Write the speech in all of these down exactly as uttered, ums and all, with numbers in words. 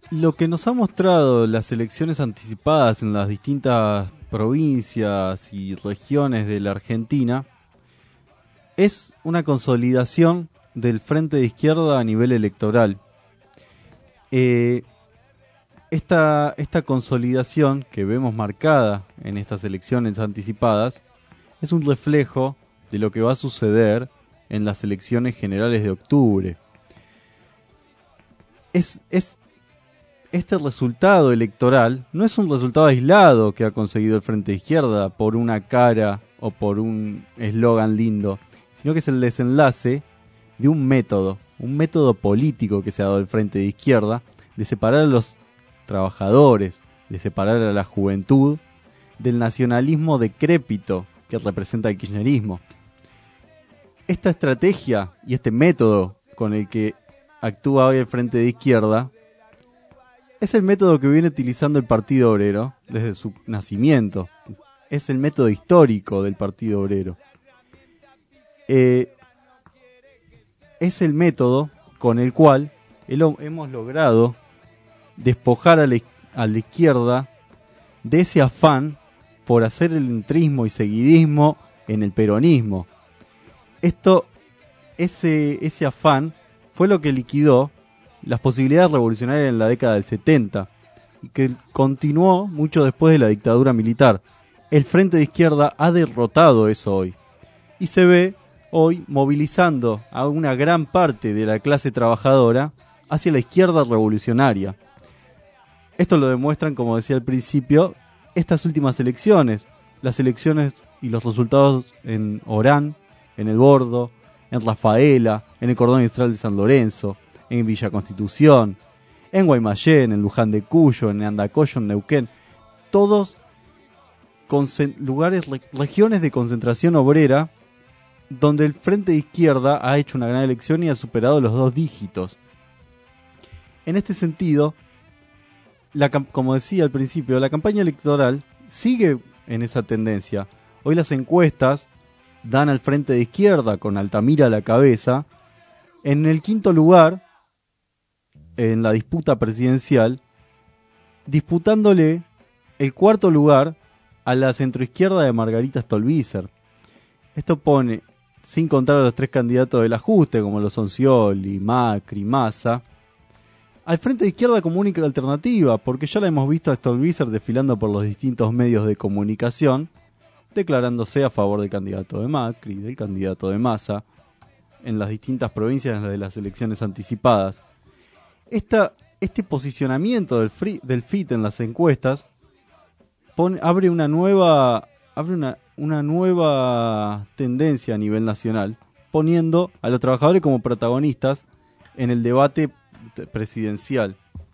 lo que nos ha mostrado las elecciones anticipadas en las distintas provincias y regiones de la Argentina es una consolidación del frente de izquierda a nivel electoral. Eh, esta, esta consolidación que vemos marcada en estas elecciones anticipadas es un reflejo de lo que va a suceder en las elecciones generales de octubre. Es, es, este resultado electoral no es un resultado aislado que ha conseguido el Frente de Izquierda por una cara o por un eslogan lindo, sino que es el desenlace de un método, un método político que se ha dado el Frente de Izquierda, de separar a los trabajadores, de separar a la juventud del nacionalismo decrépito que representa el kirchnerismo. Esta estrategia y este método con el que actúa hoy el Frente de Izquierda es el método que viene utilizando el Partido Obrero desde su nacimiento. Es el método histórico del Partido Obrero. Eh, es el método con el cual el, hemos logrado despojar a la, a la izquierda de ese afán por hacer el entrismo y seguidismo en el peronismo. Esto, ese, ese afán fue lo que liquidó las posibilidades revolucionarias en la década del setenta y que continuó mucho después de la dictadura militar. El Frente de Izquierda ha derrotado eso hoy y se ve hoy movilizando a una gran parte de la clase trabajadora hacia la izquierda revolucionaria. Esto lo demuestran, como decía al principio, estas últimas elecciones, las elecciones y los resultados en Orán, en El Bordo, en Rafaela, en el Cordón Industrial de San Lorenzo, en Villa Constitución, en Guaymallén, en Luján de Cuyo, en Andacollo, en Neuquén, todos lugares, regiones de concentración obrera donde el Frente de Izquierda ha hecho una gran elección y ha superado los dos dígitos. En este sentido, la, como decía al principio, la campaña electoral sigue en esa tendencia. Hoy las encuestas dan al Frente de Izquierda, con Altamira a la cabeza, en el quinto lugar en la disputa presidencial, disputándole el cuarto lugar a la centroizquierda de Margarita Stolbizer. Esto pone, sin contar a los tres candidatos del ajuste, como lo son Scioli, Macri, Massa, al Frente de Izquierda como única alternativa, porque ya la hemos visto a Stolbizer desfilando por los distintos medios de comunicación, declarándose a favor del candidato de Macri, del candidato de Massa, en las distintas provincias de las elecciones anticipadas. Esta, este posicionamiento del, free, del F I T en las encuestas pone, abre una nueva, abre una, una nueva tendencia a nivel nacional, poniendo a los trabajadores como protagonistas en el debate presidencial.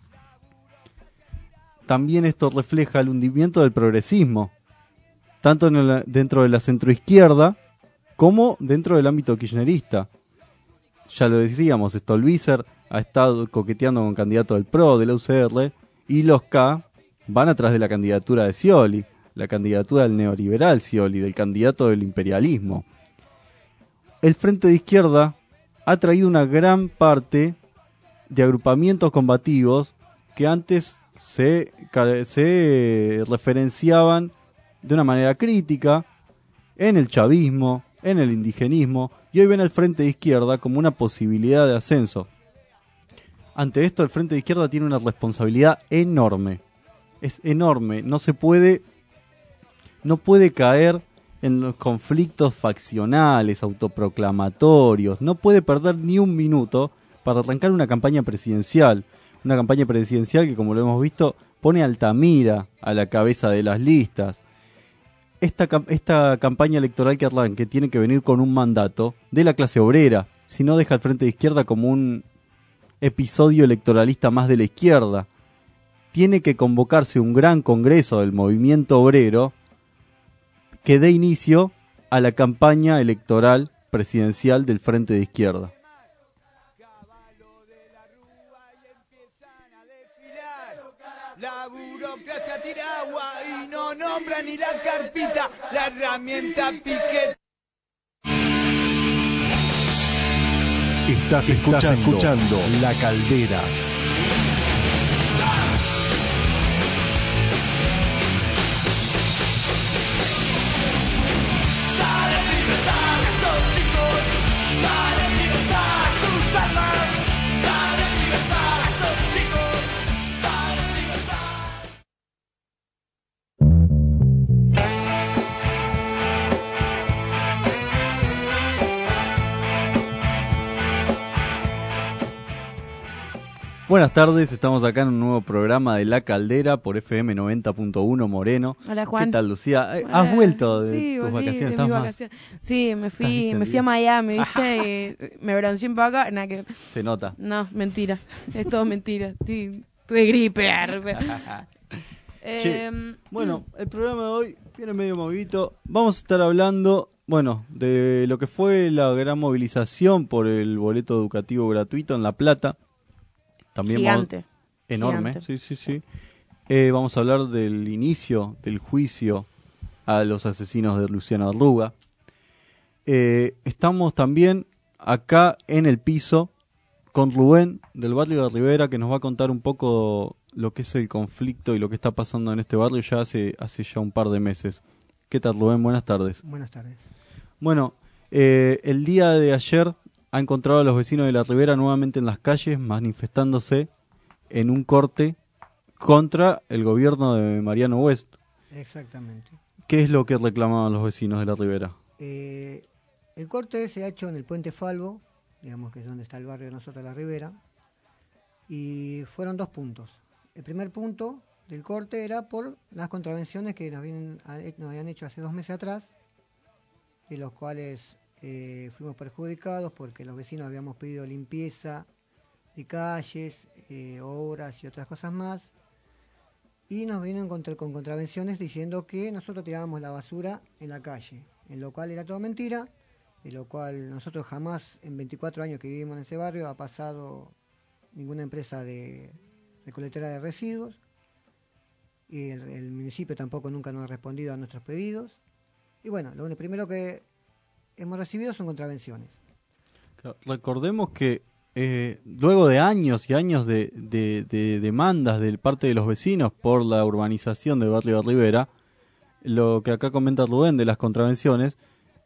También esto refleja el hundimiento del progresismo, tanto en el, dentro de la centroizquierda como dentro del ámbito kirchnerista. Ya lo decíamos, Stolbizer ha estado coqueteando con candidato del P R O, de la U C R, y los K van atrás de la candidatura de Scioli, la candidatura del neoliberal Scioli, del candidato del imperialismo. El Frente de Izquierda ha traído una gran parte de agrupamientos combativos que antes se, se referenciaban de una manera crítica en el chavismo, en el indigenismo, y hoy ven al Frente de Izquierda como una posibilidad de ascenso. Ante esto, el Frente de Izquierda tiene una responsabilidad enorme. Es enorme. No se puede, no puede caer en los conflictos faccionales, autoproclamatorios. No puede perder ni un minuto para arrancar una campaña presidencial. Una campaña presidencial que, como lo hemos visto, pone a Altamira a la cabeza de las listas. Esta, esta campaña electoral que arranque tiene que venir con un mandato de la clase obrera. Si no, deja al Frente de Izquierda como un episodio electoralista más de la izquierda. Tiene que convocarse un gran congreso del movimiento obrero que dé inicio a la campaña electoral presidencial del Frente de Izquierda. La burocracia tira agua y no nombra ni la carpita, la herramienta piquete. Estás escuchando, Estás escuchando La Caldera. Buenas tardes, estamos acá en un nuevo programa de La Caldera por F M noventa punto uno Moreno. Hola, Juan. ¿Qué tal, Lucía? Eh, Hola. ¿Has vuelto de sí, tus volví vacaciones? de mis ¿Estás vacaciones. Sí, me ¿Estás fui, me fui a Miami, ¿viste? Y me bronceé un poco. Nada que... Se nota. No, mentira. Es todo mentira. Estoy- Tuve gripe. arre. Che, eh, bueno, el programa de hoy viene medio movidito. Vamos a estar hablando, bueno, de lo que fue la gran movilización por el boleto educativo gratuito en La Plata. También Gigante. vamos- enorme, Gigante. sí, sí, sí. Eh, vamos a hablar del inicio del juicio a los asesinos de Luciano Arruga. Eh, estamos también acá en el piso con Rubén del barrio de Rivera, que nos va a contar un poco lo que es el conflicto y lo que está pasando en este barrio ya hace, hace ya un par de meses. ¿Qué tal, Rubén? Buenas tardes. Buenas tardes. Bueno, eh, el día de ayer ha encontrado a los vecinos de la Ribera nuevamente en las calles manifestándose en un corte contra el gobierno de Mariano West. Exactamente. ¿Qué es lo que reclamaban los vecinos de la Ribera? Eh, el corte se ha hecho en el Puente Falvo, digamos que es donde está el barrio de nosotros, la Ribera, y fueron dos puntos. El primer punto del corte era por las contravenciones que nos, vienen, nos habían hecho hace dos meses atrás, de los cuales eh, fuimos perjudicados porque los vecinos habíamos pedido limpieza de calles, eh, obras y otras cosas más, y nos vinieron contra, con contravenciones diciendo que nosotros tirábamos la basura en la calle, en lo cual era todo mentira, de lo cual nosotros jamás en veinticuatro años que vivimos en ese barrio ha pasado ninguna empresa de recolectora de residuos, y el, el municipio tampoco nunca nos ha respondido a nuestros pedidos, y bueno, lo primero que hemos recibido son contravenciones. Claro, recordemos que eh, luego de años y años de, de, de demandas de parte de los vecinos por la urbanización del barrio de Rivera, lo que acá comenta Rubén de las contravenciones,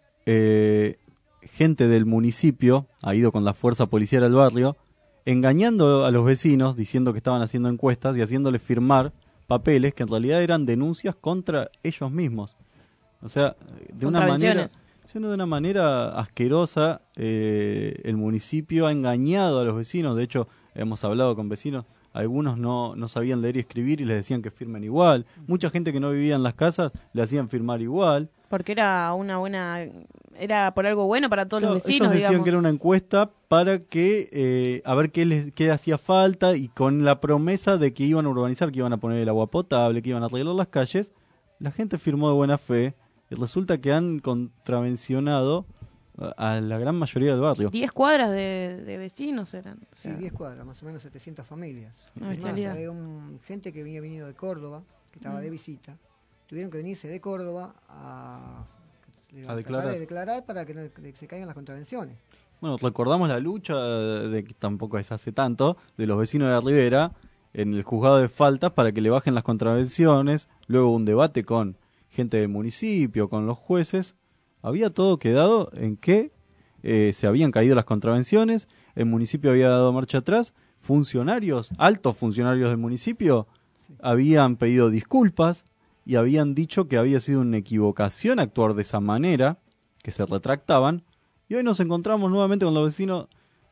eh, gente del municipio ha ido con la fuerza policial al barrio, engañando a los vecinos, diciendo que estaban haciendo encuestas y haciéndoles firmar papeles que en realidad eran denuncias contra ellos mismos. O sea, de una manera... de una manera asquerosa, eh, el municipio ha engañado a los vecinos. De hecho, hemos hablado con vecinos, algunos no, no sabían leer y escribir y les decían que firmen igual. Mucha gente que no vivía en las casas le hacían firmar igual. Porque era una buena... Era por algo bueno para todos Claro, los vecinos, ellos decían digamos. que era una encuesta para que eh, a ver qué les qué hacía falta, y con la promesa de que iban a urbanizar, que iban a poner el agua potable, que iban a arreglar las calles. La gente firmó de buena fe. Y resulta que han contravencionado a la gran mayoría del barrio. Diez cuadras de, de vecinos eran. O sea, Sí, diez cuadras, más o menos setecientas familias. Una Es más, bestialidad. hay un, gente que había venido de Córdoba, que estaba Mm. de visita, tuvieron que venirse de Córdoba a, A declarar. de declarar para que, no, que se caigan las contravenciones. Bueno, recordamos la lucha de que tampoco es hace tanto, de los vecinos de la Ribera en el juzgado de faltas para que le bajen las contravenciones, luego un debate con gente del municipio, con los jueces. Había todo quedado en que eh, se habían caído las contravenciones, el municipio había dado marcha atrás, funcionarios, altos funcionarios del municipio, Sí. habían pedido disculpas y habían dicho que había sido una equivocación actuar de esa manera, que se retractaban, y hoy nos encontramos nuevamente con los vecinos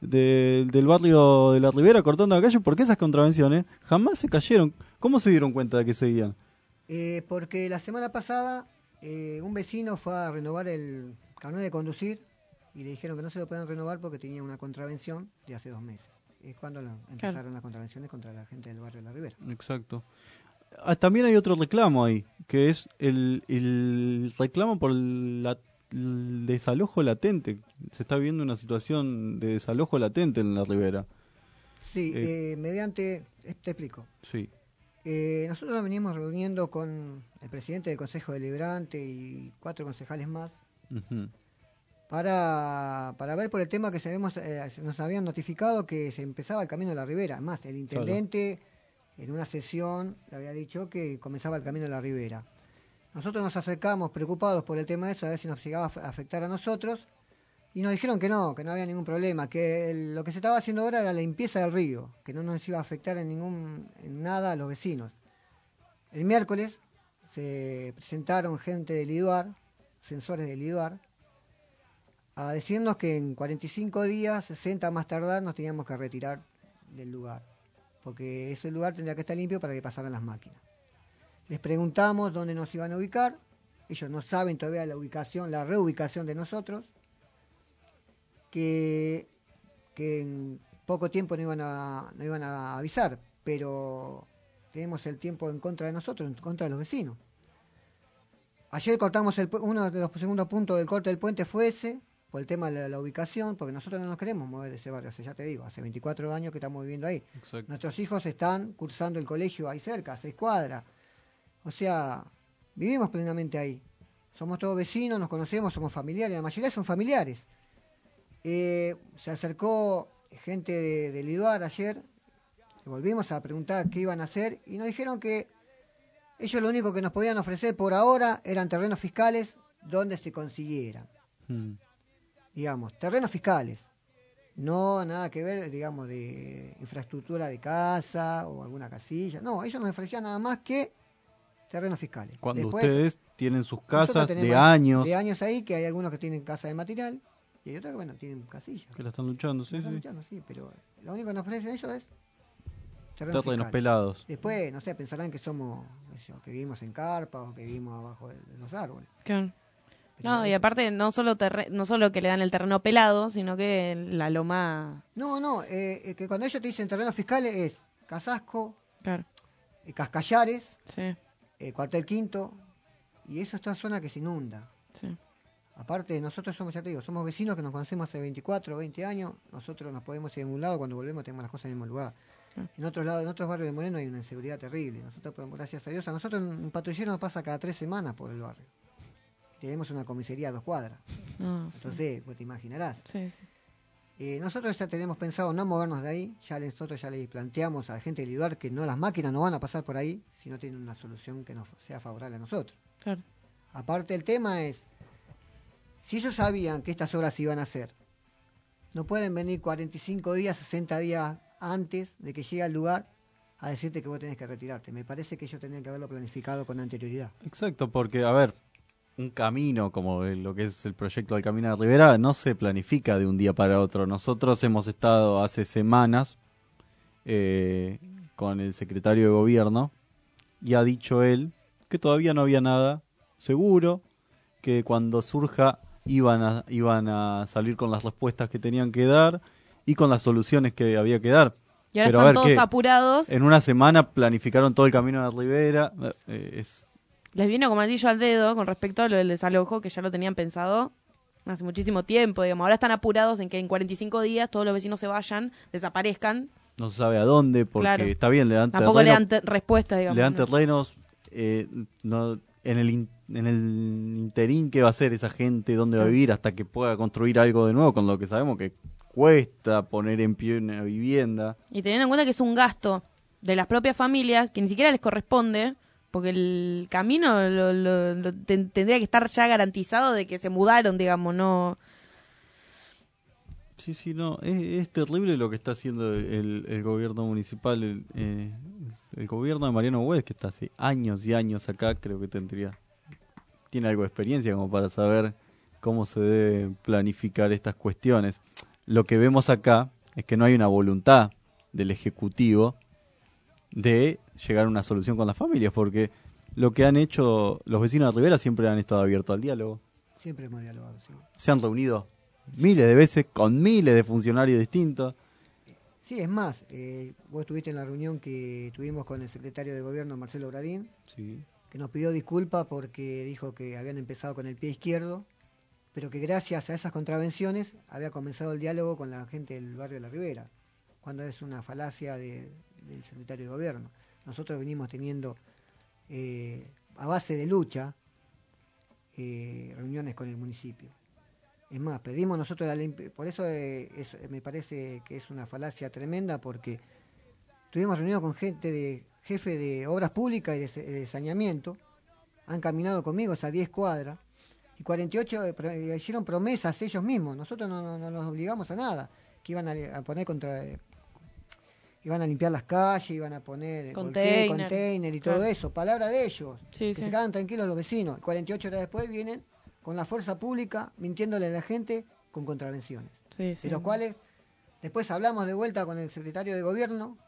de, del barrio de la Ribera cortando la calle porque esas contravenciones jamás se cayeron. ¿Cómo se dieron cuenta de que seguían? Eh, porque la semana pasada eh, un vecino fue a renovar el carnet de conducir y le dijeron que no se lo pueden renovar porque tenía una contravención de hace dos meses. Es cuando lo- empezaron Claro. las contravenciones contra la gente del barrio de la Ribera. Exacto. Ah, también hay otro reclamo ahí, que es el, el reclamo por la- el desalojo latente. Se está viviendo una situación de desalojo latente en la Ribera. Sí, Eh. eh, mediante, eh, te explico. Sí. Eh, nosotros nos venimos reuniendo con el presidente del Consejo Deliberante y cuatro concejales más Ujú. para, para ver por el tema que sabemos, eh, nos habían notificado que se empezaba el camino de la Ribera. Además, el intendente en una sesión le había dicho que comenzaba el camino de la Ribera. Nosotros nos acercamos preocupados por el tema de eso, a ver si nos llegaba a af- a afectar a nosotros, y nos dijeron que no, que no había ningún problema, que el- lo que se estaba haciendo ahora era la limpieza del río, que no nos iba a afectar en ningún en nada a los vecinos. El miércoles se presentaron gente del IDUAR, sensores del IDUAR, a decirnos que en cuarenta y cinco días, sesenta más tardar, nos teníamos que retirar del lugar. porque ese lugar tendría que estar limpio para que pasaran las máquinas. Les preguntamos dónde nos iban a ubicar, ellos no saben todavía la ubicación, la reubicación de nosotros, que, que en poco tiempo no iban a, no iban a avisar, pero tenemos el tiempo en contra de nosotros, en contra de los vecinos. Ayer cortamos el, uno de los segundos puntos del corte del puente fue ese, por el tema de la, la ubicación, porque nosotros no nos queremos mover de ese barrio, o sea, ya te digo, hace veinticuatro años que estamos viviendo ahí. Exacto. Nuestros hijos están cursando el colegio ahí cerca, a seis cuadras. O sea, vivimos plenamente ahí. Somos todos vecinos, nos conocemos, somos familiares, la mayoría son familiares. Eh, se acercó gente de, de Liduar ayer, volvimos a preguntar qué iban a hacer y nos dijeron que ellos lo único que nos podían ofrecer por ahora eran terrenos fiscales donde se consiguieran. Mm. Digamos, terrenos fiscales. No nada que ver, digamos, de infraestructura de casa o alguna casilla. No, ellos nos ofrecían nada más que terrenos fiscales. Cuando Después, ustedes tienen sus nosotros casas tenemos de años, De años ahí, que hay algunos que tienen casa de material y hay otros que, bueno, tienen casillas. que la están luchando, sí, Están sí. luchando, sí, pero lo único que nos ofrecen ellos es terrenos Terrenos fiscales. pelados. Después, no sé, pensarán que somos, qué sé yo, que vivimos en carpa o que vivimos abajo de, de los árboles. Claro. Pero No, y eso- aparte no solo terre- no solo que le dan el terreno pelado, sino que la loma... No, no, eh, eh, que cuando ellos te dicen terrenos fiscales es Casasco, Claro, eh, Cascallares, sí, eh, Cuartel Quinto, y eso es toda zona que se inunda. sí. Aparte, nosotros somos, ya te digo, somos vecinos que nos conocemos hace veinticuatro o veinte años, nosotros nos podemos ir en un lado, cuando volvemos tenemos las cosas en el mismo lugar. Claro. En otros lados, en otros barrios de Moreno hay una inseguridad terrible. Nosotros podemos, gracias a Dios, a nosotros un patrullero nos pasa cada tres semanas por el barrio. Tenemos una comisaría a dos cuadras. No, sí. Entonces, pues te imaginarás. Sí, sí. Eh, nosotros ya tenemos pensado no movernos de ahí, ya le- nosotros ya le planteamos a la gente del lugar que no, las máquinas no van a pasar por ahí si no tienen una solución que nos sea favorable a nosotros. Claro. Aparte el tema es, si ellos sabían que estas obras se iban a hacer, no pueden venir cuarenta y cinco días, sesenta días antes de que llegue al lugar a decirte que vos tenés que retirarte. Me parece que ellos tenían que haberlo planificado con anterioridad. Exacto, porque, a ver, un camino como el- lo que es el proyecto del Camino de Rivera no se planifica de un día para otro. Nosotros hemos estado hace semanas eh, con el secretario de gobierno y ha dicho él que todavía no había nada seguro, que cuando surja iban a, iban a salir con las respuestas que tenían que dar y con las soluciones que había que dar. Y ahora Pero a están ver, todos ¿qué? apurados. En una semana planificaron todo el Camino de Rivera. eh, es Les vino como anillo al dedo con respecto a lo del desalojo, que ya lo tenían pensado hace muchísimo tiempo, digamos. Ahora están apurados en que en cuarenta y cinco días todos los vecinos se vayan, desaparezcan. No se sabe a dónde, porque Claro. está bien, le dan Tampoco le terreno, dan te- respuesta, digamos. le dan ¿no? terrenos. eh, no, en, el in- en el interín, ¿qué va a hacer esa gente? ¿Dónde va a Claro. vivir? Hasta que pueda construir algo de nuevo, con lo que sabemos que cuesta poner en pie una vivienda. Y teniendo en cuenta que es un gasto de las propias familias que ni siquiera les corresponde, porque el camino lo, lo- lo ten- tendría que estar ya garantizado de que se mudaron, digamos, no... Sí, sí, no, es, es terrible lo que está haciendo el, el gobierno municipal, el, eh, el gobierno de Mariano Güedes, que está hace años y años acá, creo que tendría, tiene algo de experiencia como para saber cómo se debe planificar estas cuestiones. Lo que vemos acá es que no hay una voluntad del Ejecutivo de llegar a una solución con las familias, porque lo que han hecho los vecinos de Rivera siempre han estado abiertos al diálogo, Siempre hemos dialogado, sí. se han reunido miles de veces con miles de funcionarios distintos. Sí, es más, eh, vos estuviste en la reunión que tuvimos con el secretario de Gobierno, Marcelo Bradín, Sí. que nos pidió disculpas porque dijo que habían empezado con el pie izquierdo, pero que gracias a esas contravenciones había comenzado el diálogo con la gente del barrio de la Ribera, cuando es una falacia de- del secretario de Gobierno. Nosotros venimos teniendo, eh, a base de lucha, eh, reuniones con el municipio. Es más, pedimos nosotros la limpi- por eso eh, es- me parece que es una falacia tremenda, porque tuvimos reunión con gente de jefe de obras públicas y de, sa- de saneamiento, han caminado conmigo esas diez cuadras, y cuarenta y ocho eh, pro- eh, hicieron promesas ellos mismos, nosotros no, no- no nos obligamos a nada, que iban a, a poner contra... eh, iban a limpiar las calles, iban a poner Container. container y todo Claro. eso, palabra de ellos, Sí, que sí. se quedan tranquilos los vecinos. cuarenta y ocho horas después vienen con la fuerza pública mintiéndole a la gente con contravenciones. Sí, sí. De los cuales después hablamos de vuelta con el secretario de Gobierno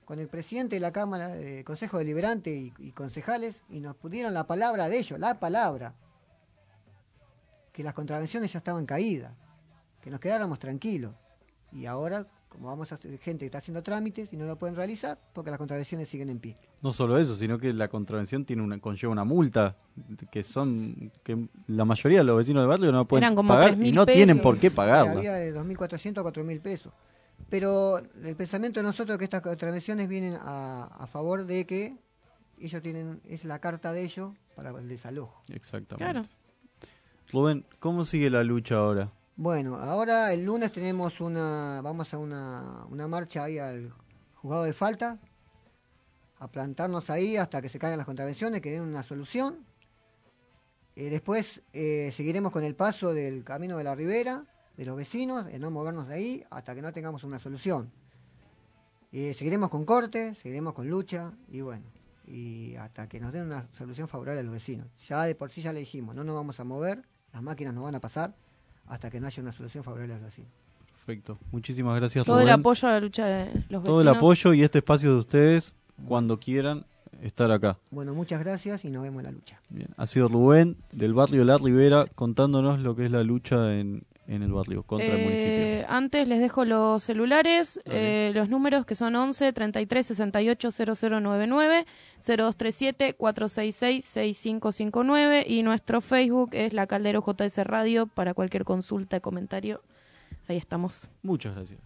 con el presidente de la Cámara, de Consejo Deliberante y, y concejales, y nos pudieron la palabra de ellos, la palabra, que las contravenciones ya estaban caídas, que nos quedáramos tranquilos. Y ahora, como vamos a hacer gente que está haciendo trámites y no lo pueden realizar, porque las contravenciones siguen en pie. No solo eso, sino que la contravención tiene una, conlleva una multa, que son que la mayoría de los vecinos del barrio no pueden Eran como pagar tres mil y no pesos. tienen por qué pagarla. Había de dos mil cuatrocientos a cuatro mil pesos. Pero el pensamiento de nosotros es que estas contravenciones vienen a, a favor de que ellos tienen, es la carta de ellos para el desalojo. Exactamente. Claro. Rubén, ¿cómo sigue la lucha ahora? Bueno, ahora el lunes tenemos una, vamos a una, una marcha ahí al juzgado de falta, a plantarnos ahí hasta que se caigan las contravenciones, que den una solución. Eh, después eh, seguiremos con el paso del camino de la ribera, de los vecinos, de no movernos de ahí hasta que no tengamos una solución. Eh, seguiremos con corte, seguiremos con lucha y bueno, y hasta que nos den una solución favorable a los vecinos. Ya de por sí ya le dijimos, no nos vamos a mover, las máquinas no van a pasar hasta que no haya una solución favorable a los vecinos. Perfecto. Muchísimas gracias, Todo Rubén. el apoyo a la lucha de los vecinos. Todo el apoyo y este espacio de ustedes, cuando quieran estar acá. Bueno, muchas gracias y nos vemos en la lucha. Bien. Ha sido Rubén del barrio La Ribera contándonos lo que es la lucha en, en el barrio contra el Eh, municipio. Antes les dejo los celulares, Dale. eh, los números que son once, treinta y tres, sesenta y ocho, cero cero noventa y nueve, cero dos treinta y siete, cuatrocientos sesenta y seis, sesenta y cinco cincuenta y nueve y nuestro Facebook es La Caldero J S Radio para cualquier consulta, comentario. Ahí estamos. Muchas gracias.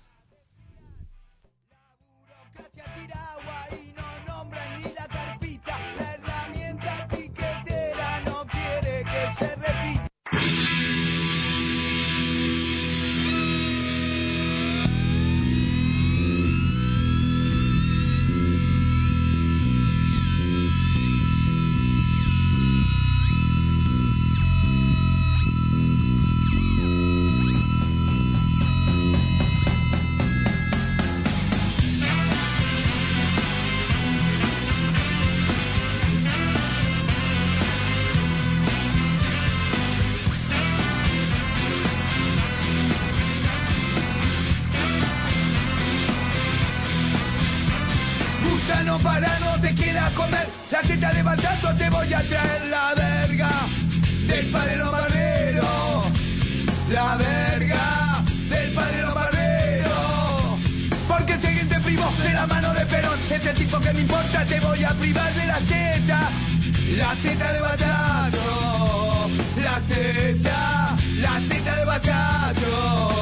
Burocracia tira agua y no nombran ni la carpita. La herramienta piquetera no quiere que se repita. Gusano para no te quiera comer, la teta levantando te voy a traer la verga del padre Lombardero, la verga del padre Lombardero, porque el siguiente primo de la mano de Perón, este tipo que me importa te voy a privar de la teta, la teta de Batata, la teta, la teta de Batata.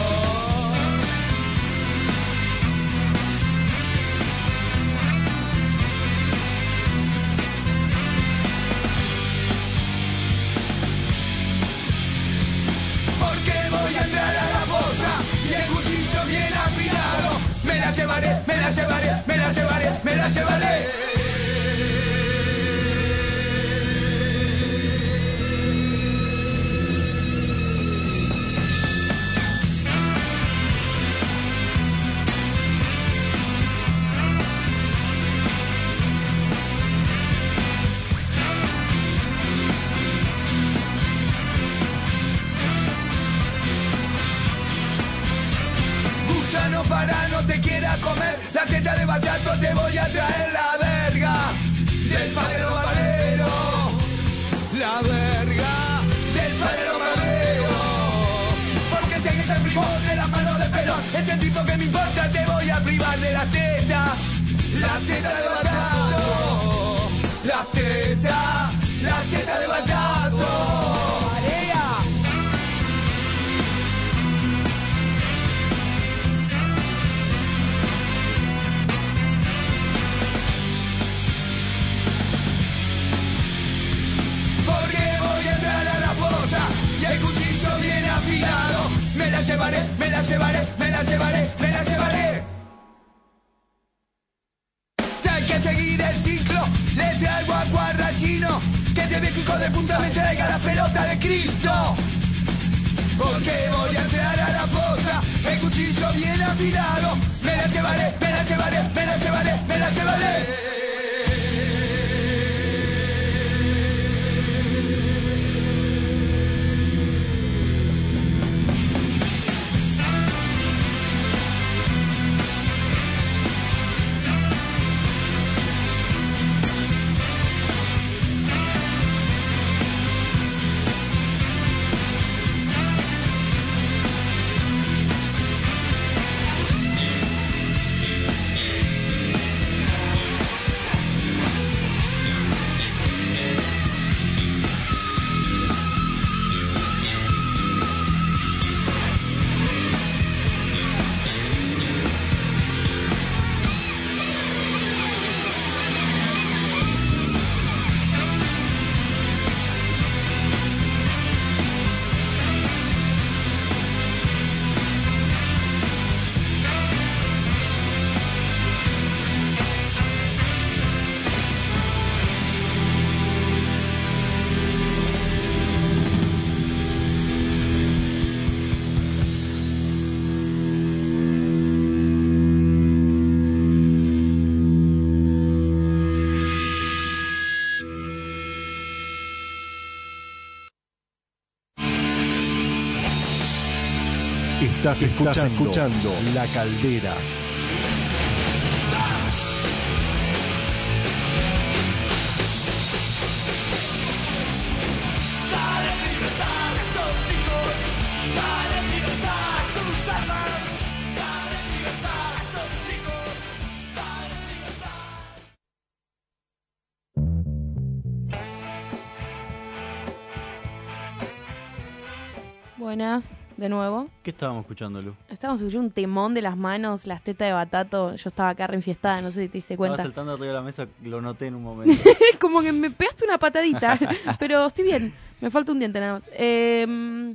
Porque voy a entrar a la fosa y el cuchillo bien afilado. Me la llevaré, me la llevaré, me la llevaré, me la llevaré. Gusano para no te quiera comer, la teta de Batata te voy a traer la verga del padre Lombardero, la verga del padre Lombardero, porque si alguien te privó de la mano de Perón, este tipo que me importa te voy a privar de la teta, la teta de Batata, la teta, la teta de Batata. Porque voy a entrar a la fosa y el cuchillo bien afilado. Me la llevaré, me la llevaré, me la llevaré, me la llevaré. Ya hay que seguir el ciclo, le traigo a Guarrachino, que ese viejo hijo de puta me traiga la pelota de Cristo. Porque voy a entrar a la fosa, el cuchillo bien afilado. Me la llevaré, me la llevaré, me la llevaré, me la llevaré. Estás escuchando, escuchando La Caldera. Buenas, de nuevo. ¿Qué estábamos escuchando, Lu? Estábamos escuchando un temón de Las Manos, Las Tetas de Batato. Yo estaba acá reenfiestada, no sé si te diste cuenta. Estaba saltando arriba de la mesa, lo noté en un momento. Como que me pegaste una patadita, pero estoy bien. Me falta un diente nada más. Eh,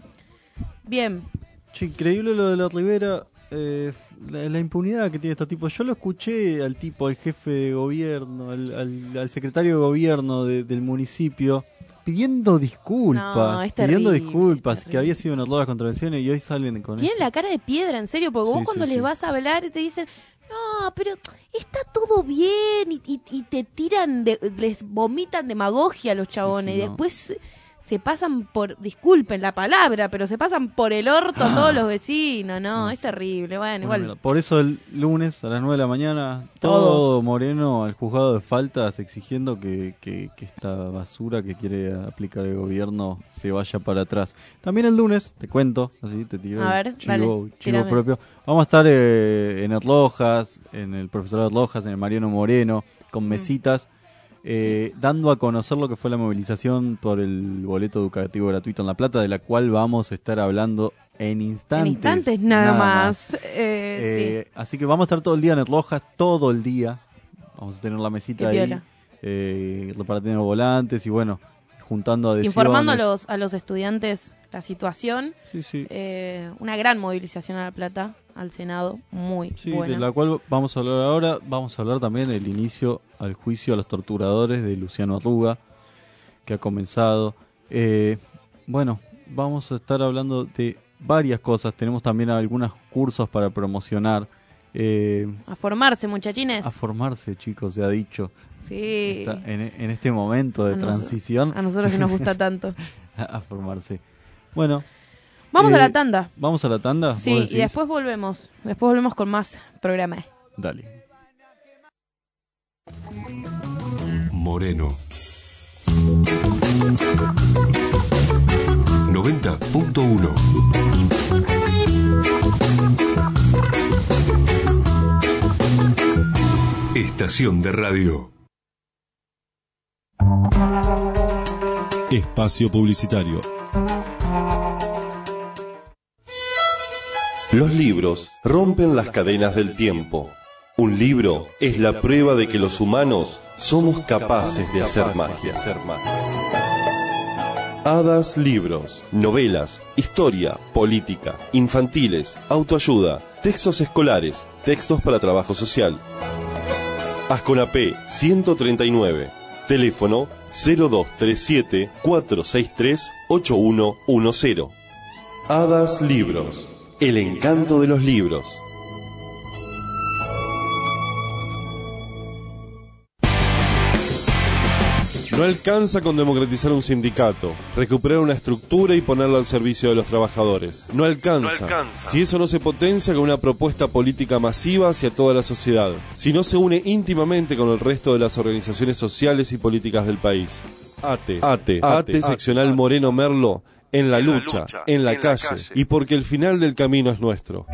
bien. Che, increíble lo de la Rivera, eh, la, la impunidad que tiene este tipo. Yo lo escuché al tipo, al jefe de gobierno, al, al, al secretario de gobierno de, del municipio, pidiendo disculpas, No, es pidiendo terrible, disculpas, es que había sido un error las contravenciones y hoy salen con Tienen esto. la cara de piedra, en serio, porque Sí, vos cuando sí, les sí. vas a hablar te dicen, no, pero está todo bien, y, y, y te tiran, de, les vomitan demagogia a los chabones, sí, y no. después se pasan por, disculpen la palabra, pero se pasan por el orto a todos los vecinos, no, No, es sí. terrible, bueno, Una igual. mierda. Por eso el lunes a las nueve de la mañana, Todos. todo Moreno al juzgado de faltas exigiendo que, que, que esta basura que quiere aplicar el gobierno se vaya para atrás. También el lunes, te cuento, así te tiro A el ver, chivo, dale, chivo tírame. propio. Vamos a estar eh, en Erlojas, en el profesor Erlojas, en el Mariano Moreno, con Mm. mesitas. Eh, dando a conocer lo que fue la movilización por el boleto educativo gratuito en La Plata, de la cual vamos a estar hablando en instantes. En instantes nada, más. Eh, Eh, sí. Así que vamos a estar todo el día en Erlojas, todo el día. Vamos a tener la mesita Qué ahí, piola. eh, repartiendo volantes y bueno, juntando adhesiones. Informando a los, a los estudiantes la situación. Sí, sí. Eh, una gran movilización a La Plata, al Senado, muy Sí, buena. de la cual vamos a hablar ahora. Vamos a hablar también del inicio al juicio a los torturadores de Luciano Arruga, que ha comenzado. Eh, bueno, vamos a estar hablando de varias cosas. Tenemos también algunos cursos para promocionar. Eh, A formarse, muchachines. a formarse, chicos, se ha dicho. Sí. Está en, en este momento de A noso- transición. A nosotros que nos gusta tanto. a, a formarse. Bueno, Vamos Eh, a la tanda. ¿vamos a la tanda? ¿Vos Sí, y decís? después volvemos. Después volvemos con más programa. Dale. Moreno. noventa punto uno. Estación de radio. Espacio publicitario. Los libros rompen las cadenas del tiempo. Un libro es la prueba de que los humanos somos capaces de hacer magia. Hadas Libros, novelas, historia, política, infantiles, autoayuda, textos escolares, textos para trabajo social. Asconapé ciento treinta y nueve, teléfono cero dos tres siete, cuatro seis tres, ocho uno uno cero. Hadas Libros, el encanto de los libros. No alcanza con democratizar un sindicato, recuperar una estructura y ponerla al servicio de los trabajadores. No alcanza. No alcanza. Si eso no se potencia con una propuesta política masiva hacia toda la sociedad. Si no se une íntimamente con el resto de las organizaciones sociales y políticas del país. ATE, ATE, ATE, seccional Moreno Merlo, en la lucha, en la calle, y porque el final del camino es nuestro.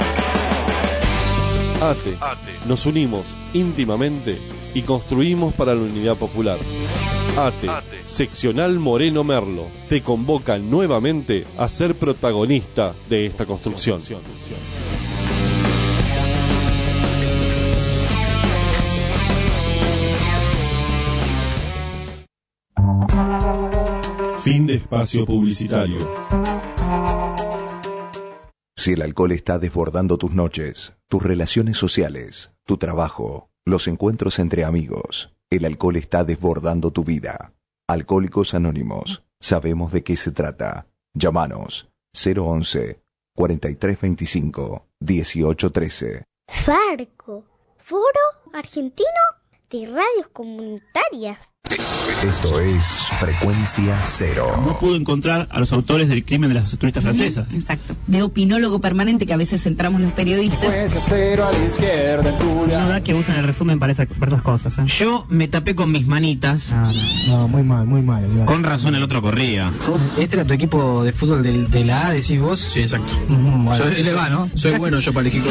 ATE, nos unimos íntimamente y construimos para la unidad popular. ATE, seccional Moreno Merlo, te convoca nuevamente a ser protagonista de esta construcción. Fin de espacio publicitario. Si el alcohol está desbordando tus noches, tus relaciones sociales, tu trabajo, los encuentros entre amigos, el alcohol está desbordando tu vida. Alcohólicos Anónimos, sabemos de qué se trata. Llámanos cero once, cuarenta y tres veinticinco, dieciocho trece. Farco, Foro Argentino de Radios Comunitarias. Esto es Frecuencia Cero. No pudo encontrar a los autores del crimen de las turistas francesas. Exacto. De opinólogo permanente que a veces entramos los periodistas. Frecuencia Cero a la izquierda, Turia. No da que usan el resumen para, esa, para esas cosas. ¿eh? Yo me tapé con mis manitas. No, no, no muy mal, muy mal. Igual. Con razón el otro corría. ¿Este era tu equipo de fútbol de, de la A, decís vos? Sí, exacto. Mm, bueno, yo, sí le va, ¿no? Soy Casi. bueno yo para elegir.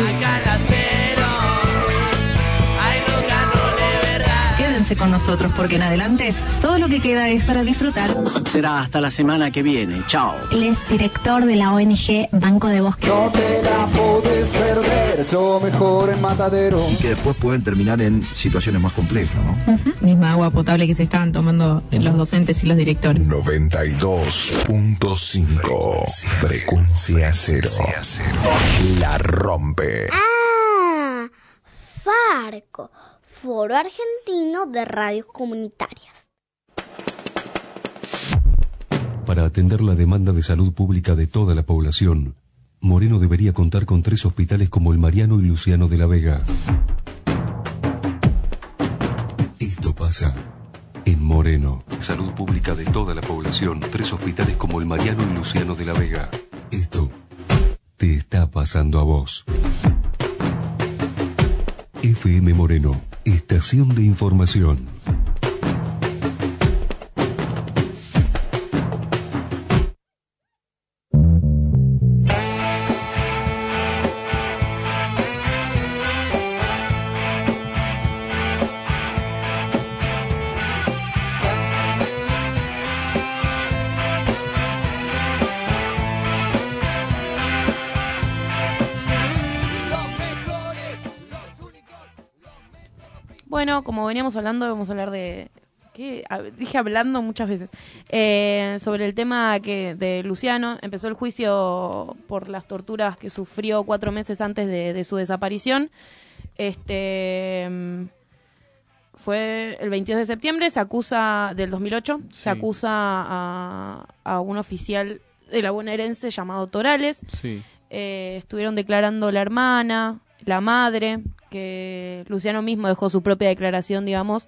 Quédense con nosotros porque en adelante todo lo que queda es para disfrutar. Será hasta la semana que viene. Chao. Él es director de la O N G Banco de Bosque. No te la podés perder, es lo mejor en Matadero. Y que después pueden terminar en situaciones más complejas, ¿no? Uh-huh. Misma agua potable que se estaban tomando los docentes y los directores. noventa y dos punto cinco Frecuencia Cero. La rompe. Ah, Farco. Foro Argentino de Radios Comunitarias. Para atender la demanda de salud pública de toda la población, Moreno debería contar con tres hospitales como el Mariano y Luciano de la Vega. Esto pasa en Moreno. Salud pública de toda la población, tres hospitales como el Mariano y Luciano de la Vega. Esto te está pasando a vos. F M Moreno, estación de información. Bueno, como veníamos hablando, vamos a hablar de... ¿Qué? Dije hablando muchas veces. Eh, sobre el tema que de Luciano. Empezó el juicio por las torturas que sufrió cuatro meses antes de, de su desaparición. Este... Fue el veintidós de septiembre, se acusa, del dos mil ocho, sí. Se acusa a, a un oficial de la bonaerense llamado Torales. Sí. Eh, estuvieron declarando la hermana, la madre, que Luciano mismo dejó su propia declaración, digamos,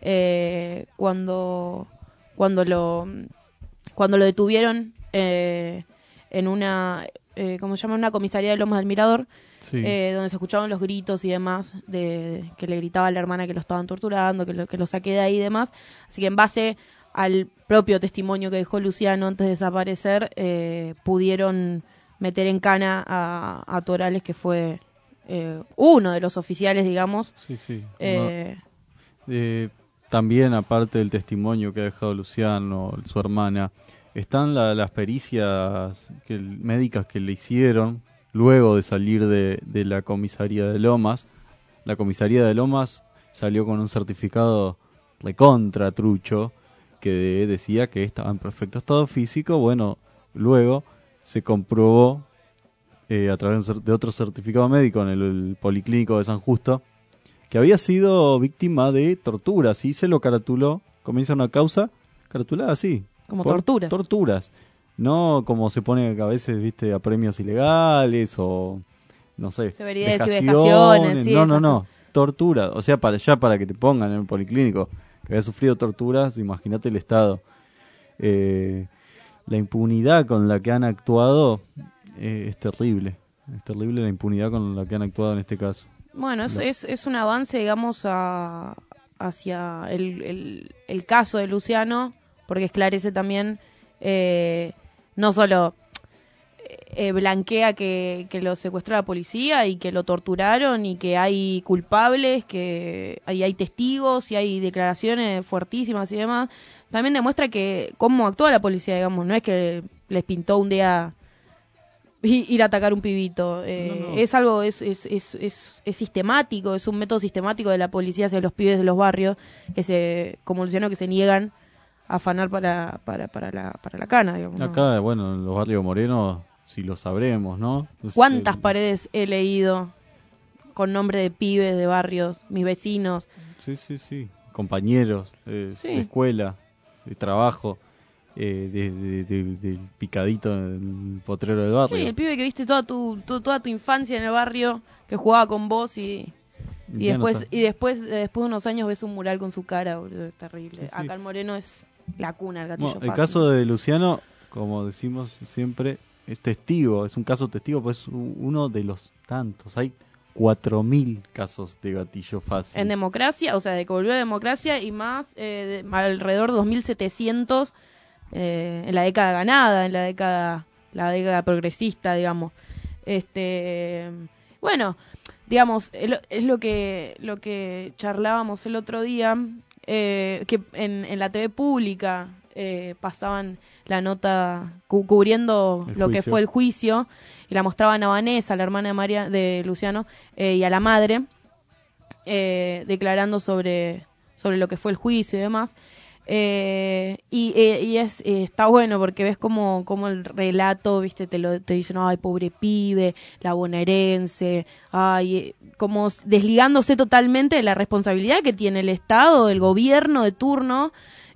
eh, cuando cuando lo cuando lo detuvieron eh, en una, eh, ¿cómo se llama? Una comisaría de Lomas del Mirador, sí. eh, donde se escuchaban los gritos y demás, de que le gritaba a la hermana que lo estaban torturando, que lo, que lo saqué de ahí y demás. Así que en base al propio testimonio que dejó Luciano antes de desaparecer, eh, pudieron meter en cana a, a Torales, que fue eh, uno de los oficiales, digamos. Sí, sí. Eh, no, eh, también, aparte del testimonio que ha dejado Luciano, su hermana, están la, las pericias que, médicas que le hicieron luego de salir de, de la comisaría de Lomas. La comisaría de Lomas salió con un certificado recontra trucho que de, decía que estaba en perfecto estado físico. Bueno, luego se comprobó eh, a través de otro certificado médico en el, el Policlínico de San Justo que había sido víctima de torturas y se lo caratuló, comienza una causa caratulada así. Como torturas. Torturas. No como se pone a veces, viste, a premios ilegales o, no sé, severidades y vejaciones. Sí, no, no, no. Tortura. O sea, para ya para que te pongan en el Policlínico que había sufrido torturas, imagínate el estado. Eh... La impunidad con la que han actuado eh, es terrible. Es terrible la impunidad con la que han actuado en este caso. Bueno, es, no. es, es un avance, digamos, a, hacia el, el, el caso de Luciano, porque esclarece también, eh, no solo eh, blanquea que, que lo secuestró la policía y que lo torturaron y que hay culpables, que hay, hay testigos y hay declaraciones fuertísimas y demás. También demuestra que cómo actúa la policía, digamos, no es que les pintó un día ir a atacar un pibito, eh, no, no. es algo, es, es, es, es, es sistemático, es un método sistemático de la policía hacia los pibes de los barrios, que se, como Luciano, que se niegan a afanar para, para, para, la, para la cana, digamos. Acá, ¿no? Bueno, en los barrios morenos, si lo sabremos, ¿no? Es ¿Cuántas el... paredes he leído con nombre de pibes de barrios, mis vecinos? Sí, sí, sí, compañeros eh, sí. de escuela, de trabajo, eh, de, de, de, del picadito en el potrero del barrio. Sí, el pibe que viste toda tu, tu, toda tu infancia en el barrio, que jugaba con vos y, Y Ya no después, está. y después, después de unos años ves un mural con su cara, boludo, es terrible. Sí, sí. Acá en Moreno es la cuna del gatillo Bueno, el fácil. caso de Luciano, como decimos siempre, es testigo, es un caso testigo, pues es u- uno de los tantos. Hay cuatro mil casos de gatillo fácil. En democracia, o sea, de que volvió a democracia y más eh, de- alrededor de dos mil setecientos eh, en la década ganada, en la década la década progresista, digamos. Este, bueno, digamos, el- es lo que lo que charlábamos el otro día, eh, que en, en la T V pública eh, pasaban la nota cu- cubriendo El lo que juicio. fue el juicio y la mostraban a Vanessa, la hermana de María de Luciano, eh, y a la madre eh, declarando sobre sobre lo que fue el juicio y demás. Eh, y, eh, y es eh, está bueno porque ves como, como el relato, viste, te lo te dicen, ay, pobre pibe, la bonaerense, ay, eh, como s- desligándose totalmente de la responsabilidad que tiene el Estado, el gobierno de turno,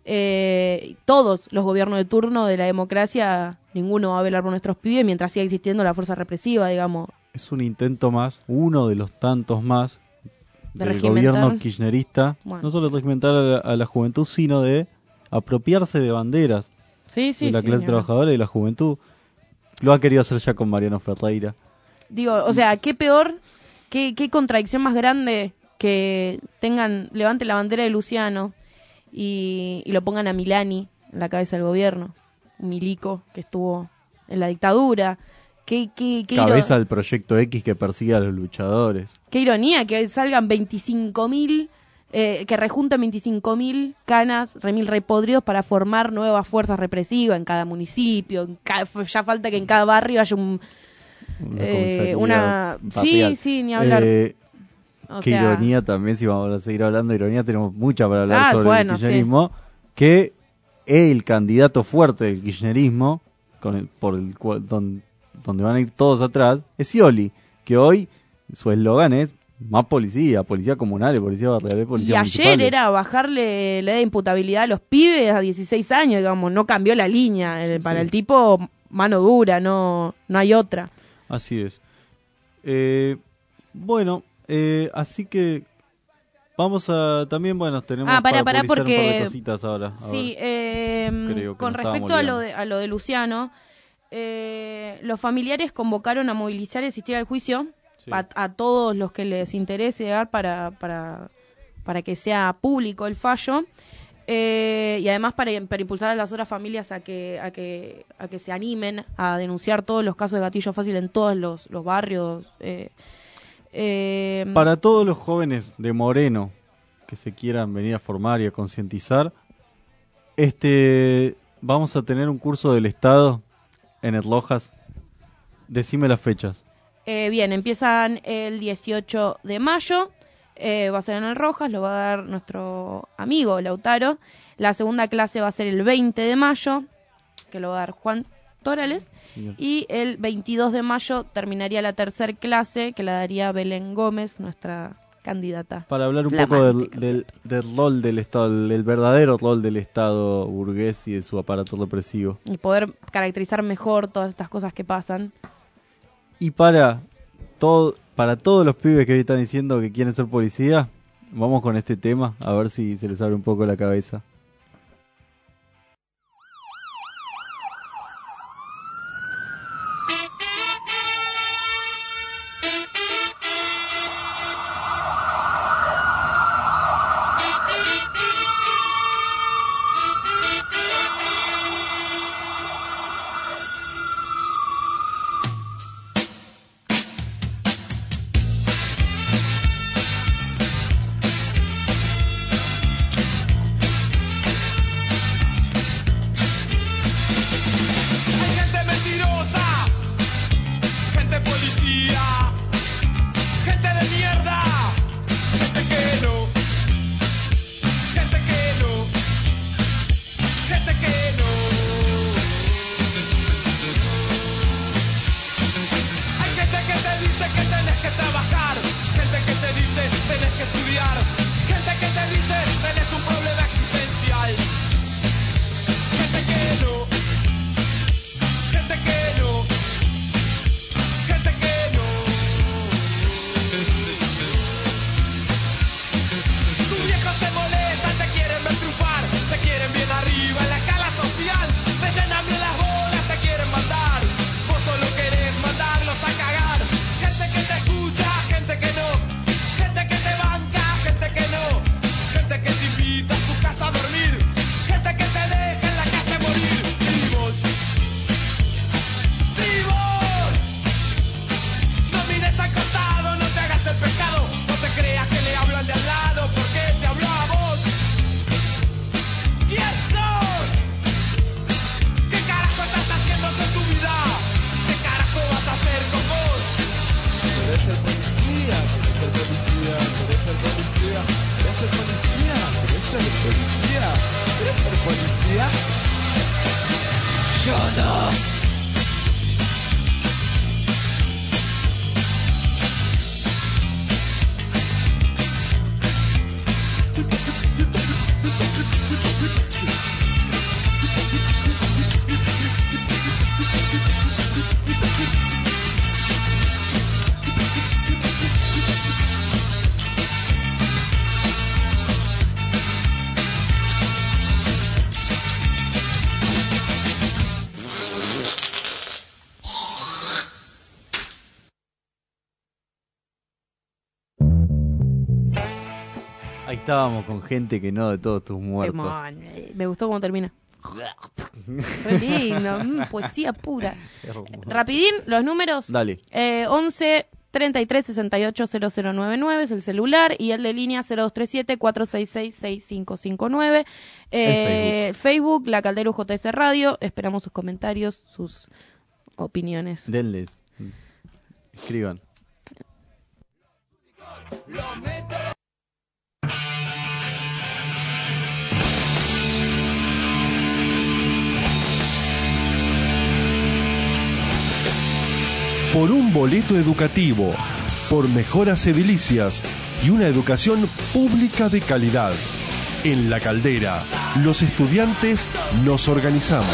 eh, todos los gobiernos de turno de la democracia, ninguno va a velar por nuestros pibes mientras siga existiendo la fuerza represiva, digamos. Es un intento más, uno de los tantos más, De del regimentar. gobierno kirchnerista, Bueno. no solo de regimentar a la, a la juventud, sino de apropiarse de banderas Sí, sí, de la sí, clase ni hablar. trabajadora y de la juventud. Lo ha querido hacer ya con Mariano Ferreira. Digo, o sea, qué peor, qué, qué contradicción más grande que tengan, levanten la bandera de Luciano y, y lo pongan a Milani en la cabeza del gobierno. Un milico que estuvo en la dictadura. Qué, qué, qué, iro- Cabeza del proyecto X que persigue a los luchadores. qué ironía que salgan veinticinco mil, eh, que rejunten veinticinco mil canas, remil repodridos para formar nuevas fuerzas represivas en cada municipio. En ca- ya falta que en cada barrio haya un... Una Eh, comisaría una barrial. sí, sí, ni hablar. Eh, O qué sea- ironía también, si vamos a seguir hablando de ironía, tenemos mucha para hablar Ah, sobre bueno, el kirchnerismo, que el candidato fuerte del kirchnerismo, con el, por el cual, don- donde van a ir todos atrás, es Scioli, que hoy su eslogan es más policía, policía comunal, policía barrial, Y policía ayer municipal. era bajarle la edad de imputabilidad a los pibes a dieciséis años, digamos, no cambió la línea. El- para sí. el tipo, mano dura, no, no hay otra. Así es. Eh, bueno, eh, así que vamos a también, bueno, tenemos Ah, pará, para pará, publicitar un par de porque- cositas ahora. A Sí, ver. eh, Creo que con nos respecto estábamos a lo, liando. de, a lo de Luciano, eh, los familiares convocaron a movilizar y asistir al juicio Sí. a, a todos los que les interese llegar para, para, para que sea público el fallo. Eh, y además para, para impulsar a las otras familias a que, a que a que se animen a denunciar todos los casos de gatillo fácil en todos los, los barrios. Eh, eh, Para todos los jóvenes de Moreno que se quieran venir a formar y a concientizar, este, vamos a tener un curso del Estado en El Lojas. Decime las fechas. eh, bien, empiezan el dieciocho de mayo. Eh, va a ser en el Rojas, lo va a dar nuestro amigo Lautaro. La segunda clase va a ser el veinte de mayo, que lo va a dar Juan Torales. Señor. Y el veintidós de mayo terminaría la tercer clase, que la daría Belén Gómez, nuestra candidata. Para hablar un poco flamante. del, del, del rol del Estado, del verdadero rol del Estado burgués y de su aparato represivo. Y poder caracterizar mejor todas estas cosas que pasan. Y para todo, para todos los pibes que hoy están diciendo que quieren ser policía, vamos con este tema, a ver si se les abre un poco la cabeza. no. Ahí estábamos con gente que no de todos tus muertos. Demon, eh, Me gustó cómo termina. Re lindo, mm, poesía pura. Rapidín, los números. Dale. Eh, once treinta y tres sesenta y ocho cero cero noventa y nueve es el celular y el de línea cero dos tres siete cuatro seis seis seis cinco cinco nueve. Eh, Facebook. Facebook, La Caldera J S Radio. Esperamos sus comentarios, sus opiniones. Denles. Escriban. Por un boleto educativo, por mejoras edilicias y una educación pública de calidad. En La Caldera, los estudiantes nos organizamos.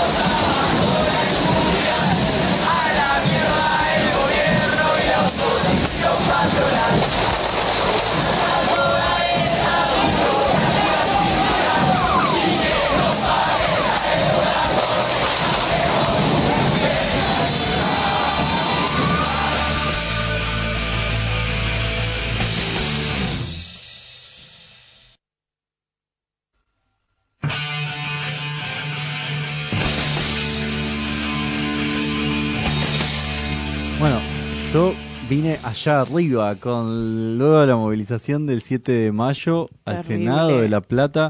Bueno, yo vine allá arriba con luego de la movilización del siete de mayo al Terrible. Senado de La Plata.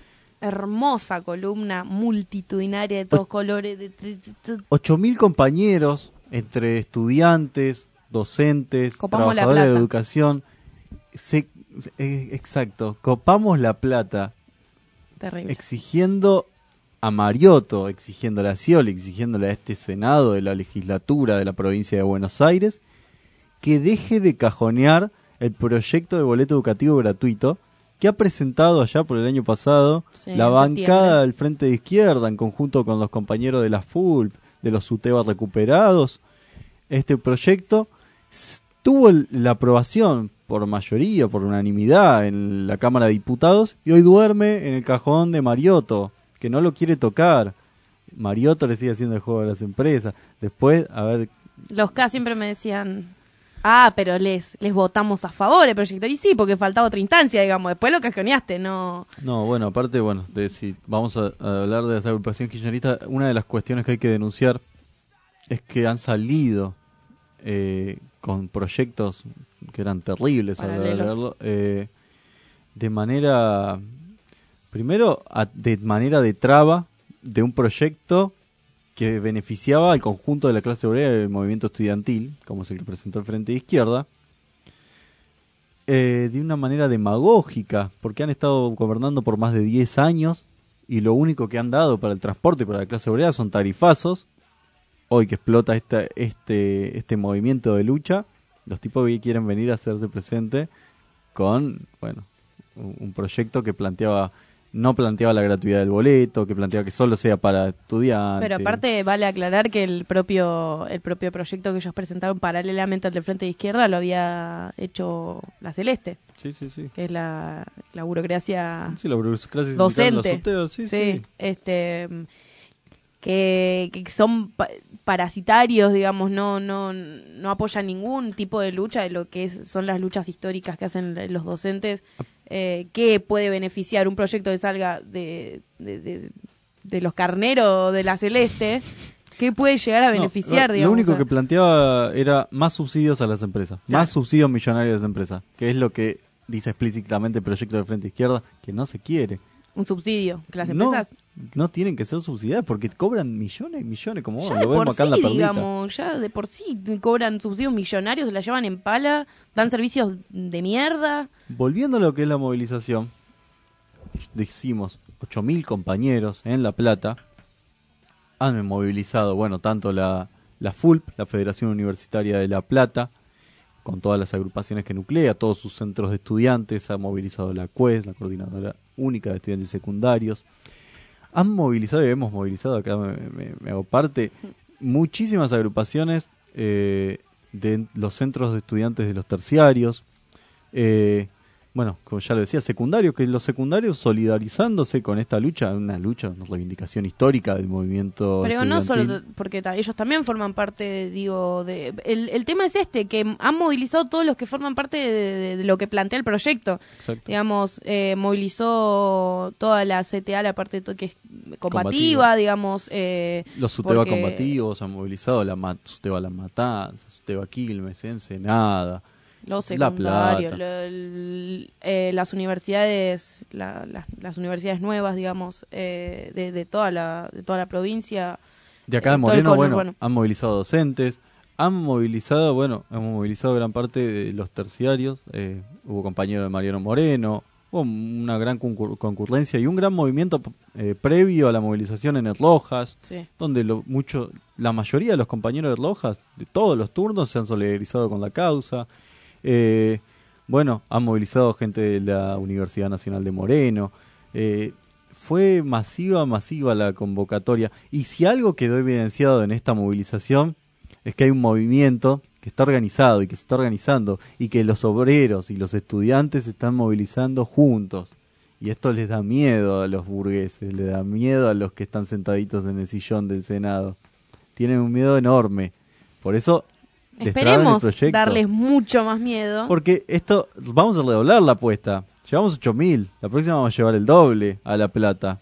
Hermosa columna multitudinaria de todos colores. De, de, de, de. ocho mil compañeros entre estudiantes, docentes, Copamos la trabajadores de plata. educación. Se, eh, exacto, copamos La Plata. Terrible. Exigiendo a Mariotto, exigiéndole a Scioli, exigiéndole a este Senado de la legislatura de la provincia de Buenos Aires que deje de cajonear el proyecto de boleto educativo gratuito que ha presentado allá por el año pasado Sí, la en bancada septiembre. del Frente de Izquierda en conjunto con los compañeros de la F U L P, de los UTEBA recuperados. Este proyecto s- tuvo el- la aprobación por mayoría, por unanimidad en la Cámara de Diputados y hoy duerme en el cajón de Mariotto, que no lo quiere tocar. Mariotto le sigue haciendo el juego a las empresas. Después, a ver, Los K siempre me decían, ah, pero les les votamos a favor el proyecto. Y sí, porque faltaba otra instancia, digamos. Después lo cajoneaste, no. no, bueno, aparte, bueno, de si vamos a, a hablar de las agrupaciones kirchneristas, una de las cuestiones que hay que denunciar es que han salido eh, con proyectos que eran terribles a la hora de Paralelos. leerlo, eh, de manera, primero, a- de manera de traba de un proyecto que beneficiaba al conjunto de la clase obrera del movimiento estudiantil, como es el que presentó el Frente de Izquierda, eh, de una manera demagógica, porque han estado gobernando por más de diez años y lo único que han dado para el transporte y para la clase obrera son tarifazos. Hoy que explota esta, este, este movimiento de lucha, los tipos que quieren venir a hacerse presente con, bueno, un, un proyecto que planteaba, no planteaba la gratuidad del boleto, que planteaba que solo sea para estudiantes. Pero aparte vale aclarar que el propio el propio proyecto que ellos presentaron paralelamente al del Frente de Izquierda lo había hecho la Celeste. Sí, sí, sí. Que es la, la burocracia Sí, la burocracia sindical, docente. los sorteos, sí, sí. este que, que son pa- parasitarios, digamos, no no no apoyan ningún tipo de lucha de lo que es, son las luchas históricas que hacen los docentes. Eh, ¿Qué puede beneficiar un proyecto que salga de, de, de, de los carneros de la Celeste? ¿Qué puede llegar a No, beneficiar, lo, digamos? lo único o sea? que planteaba era más subsidios a las empresas, Claro. más subsidios millonarios a las empresas, que es lo que dice explícitamente el proyecto del Frente Izquierda, que no se quiere. Un subsidio. Que las No, empresas no tienen que ser subsidiadas porque cobran millones y millones, como ya vos, de lo por vemos acá en la sí, perlita. digamos, ya de por sí cobran subsidios millonarios, se la llevan en pala, dan servicios de mierda. Volviendo a lo que es la movilización, decimos ocho mil compañeros en La Plata han movilizado, bueno, tanto la, la F U L P, la Federación Universitaria de La Plata, con todas las agrupaciones que nuclea, todos sus centros de estudiantes, ha movilizado la C U E S, la Coordinadora Única de Estudiantes Secundarios. Han movilizado y hemos movilizado, acá me, me, me hago parte, muchísimas agrupaciones eh, de los centros de estudiantes de los terciarios, eh, bueno, como ya lo decía, secundarios, que los secundarios solidarizándose con esta lucha, una lucha, una reivindicación histórica del movimiento Pero no estudiantil. solo, porque ta, ellos también forman parte, digo, de el, el tema es este, que han movilizado todos los que forman parte de, de, de lo que plantea el proyecto. Exacto. Digamos, eh, movilizó toda la C T A, la parte de to- que es combativa, Combativa. digamos. Eh, Los Suteba porque- combativos han movilizado, la Mat- Suteba La Matanza, Suteba Quilmes, Ensenada, Los La secundarios, Plata. lo- el- eh, las universidades, la- la- las universidades nuevas, digamos, eh, de, de toda la de toda la provincia. De acá eh, de todo el Moreno, bueno, conurbano. han movilizado docentes, han movilizado, bueno, hemos movilizado gran parte de los terciarios, eh, hubo compañeros de Mariano Moreno, hubo una gran concur- concurrencia y un gran movimiento eh, previo a la movilización en Erlojas, Sí. donde lo, mucho, la mayoría de los compañeros de Erlojas, de todos los turnos, se han solidarizado con la causa. Eh, bueno, han movilizado gente de la Universidad Nacional de Moreno. Eh, fue masiva, masiva la convocatoria. Y si algo quedó evidenciado en esta movilización es que hay un movimiento que está organizado y que se está organizando y que los obreros y los estudiantes se están movilizando juntos. Y esto les da miedo a los burgueses, les da miedo a los que están sentaditos en el sillón del Senado. Tienen un miedo enorme. Por eso destraban el Esperemos proyecto. darles mucho más miedo. Porque esto, vamos a redoblar la apuesta. Llevamos ocho mil, la próxima vamos a llevar el doble a La Plata.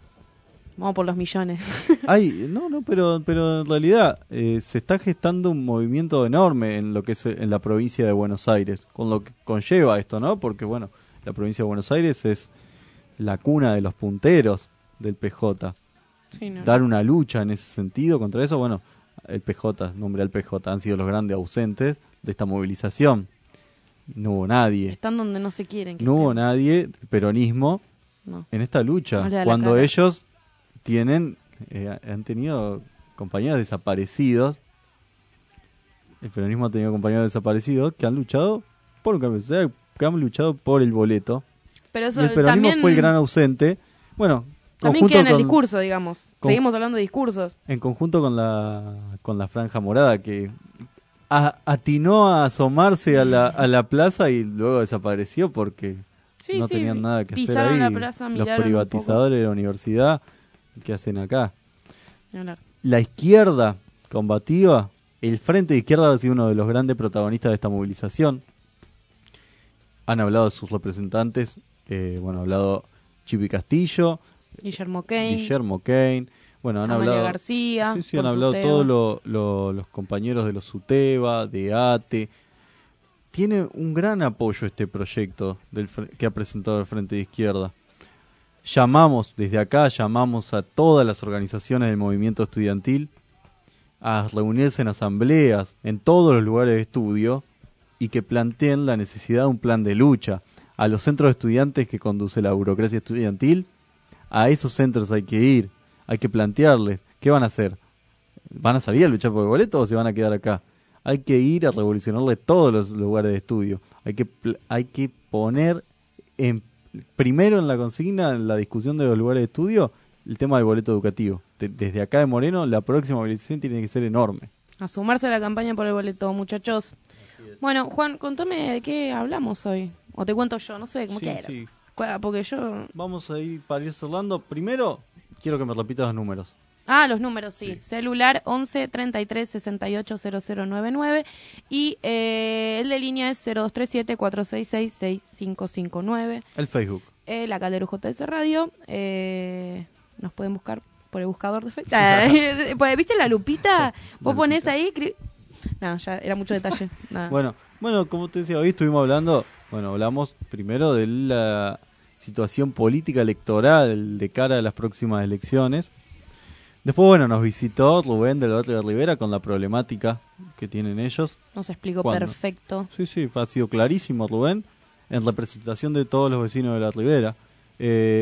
Vamos por los millones. Ay, no, no, pero, pero en realidad eh, se está gestando un movimiento enorme en lo que es en la provincia de Buenos Aires, con lo que conlleva esto, ¿no? Porque bueno, la provincia de Buenos Aires es la cuna de los punteros del P J. Sí, no. Dar una lucha en ese sentido contra eso, bueno, el P J, nombre al P J, han sido los grandes ausentes de esta movilización. No hubo nadie. Están donde no se quieren. que No hubo estén. nadie del peronismo No. en esta lucha. No le da la Cuando cara. ellos tienen, eh, han tenido compañeros desaparecidos, el peronismo ha tenido compañeros desaparecidos que han luchado por un cambio social, que han luchado por el boleto. Pero eso y el peronismo también, fue el gran ausente. Bueno, también conjunto queda en el con- discurso, digamos. con- Seguimos hablando de discursos. en conjunto con la con la franja morada que a- atinó a asomarse a la, a la plaza y luego desapareció porque Sí, no sí, tenían nada que hacer pisaron ahí. la plaza, Los miraron un privatizadores de la universidad, ¿qué hacen acá? Ni hablar. La izquierda combativa, el Frente de Izquierda ha sido uno de los grandes protagonistas de esta movilización. Han hablado sus representantes, eh, bueno, ha hablado Chipi Castillo, Guillermo Kane. Guillermo Kane, bueno, han Amalia hablado García, sí, sí, por han hablado Suteba. todos lo- lo- los compañeros de los Suteba, de ATE. Tiene un gran apoyo este proyecto del, fre- que ha presentado el Frente de Izquierda. Llamamos, desde acá, llamamos a todas las organizaciones del movimiento estudiantil a reunirse en asambleas en todos los lugares de estudio y que planteen la necesidad de un plan de lucha. A los centros de estudiantes que conduce la burocracia estudiantil, a esos centros hay que ir, hay que plantearles qué van a hacer. ¿Van a salir a luchar por el boleto o se van a quedar acá? Hay que ir a revolucionarle todos los lugares de estudio. Hay que pl- hay que poner en primero en la consigna, en la discusión de los lugares de estudio, el tema del boleto educativo. De- desde acá de Moreno, la próxima movilización tiene que ser enorme. A sumarse a la campaña por el boleto, muchachos. Bueno, Juan, contame de qué hablamos hoy. O te cuento yo, no sé, como Sí, quieras. sí. Cuá, Porque yo... Vamos a ir para ir cerrando. Primero, quiero que me repitas los números. Ah, los números, sí. Celular once treinta y tres sesenta y ocho cero cero noventa y nueve y eh, el de línea es cero dos tres siete cuatro seis seis seis cinco cinco nueve. El Facebook. Eh, la Caldero J S Radio. Eh, nos pueden buscar por el buscador de Facebook. Ah, pues, ¿viste la lupita? Vos ponés ahí... escri- No, ya era mucho detalle. Nada. Bueno, bueno, como te decía, hoy estuvimos hablando, bueno, hablamos primero de la situación política electoral de cara a las próximas elecciones. Después, bueno, nos visitó Rubén del Barrio de Rivera con la problemática que tienen ellos. Nos explicó ¿Cuándo? perfecto. Sí, sí, ha sido clarísimo Rubén, en representación de todos los vecinos de la Ribera. Eh,